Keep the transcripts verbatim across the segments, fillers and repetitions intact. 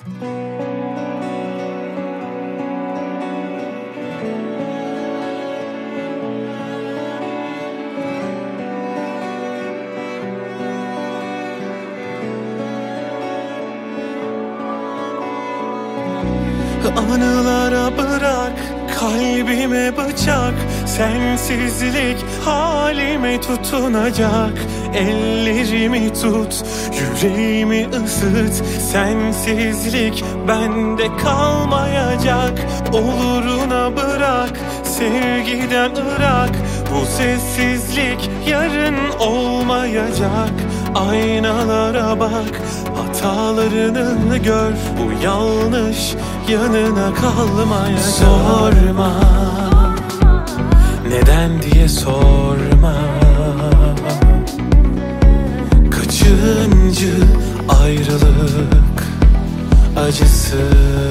Anılara bırak, kalbime bıçak. Sensizlik halime tutunacak. Ellerimi tut, yüreğimi ısıt. Sensizlik bende kalmayacak. Oluruna bırak, sevgiden ırak. Bu sessizlik yarın olmayacak. Aynalara bak, hatalarını gör. Bu yanlış yanına kalmayacak. Sorma, neden diye sorma. Kaçıncı ayrılık acısı.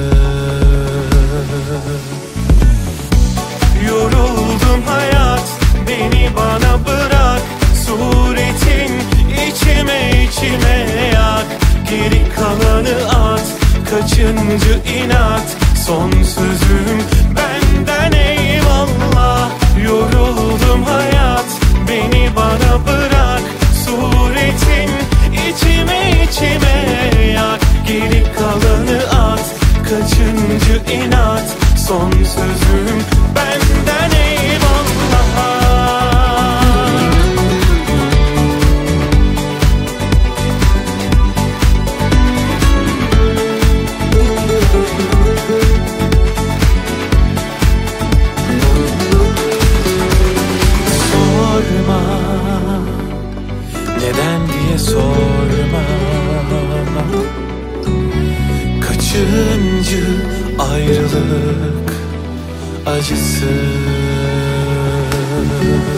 Yoruldum hayat, beni bana bırak. Suretin içime içime yak. Geri kalanı at, kaçıncı inat. Son sözüm benden eyvallah. Yoruldum hayat, beni bana bırak. Suretin içime içime yak. Geri kalanı at, kaçıncı inat. Son sözüm benden eyvallah. Neden diye sorma. Kaçıncı ayrılık acısı.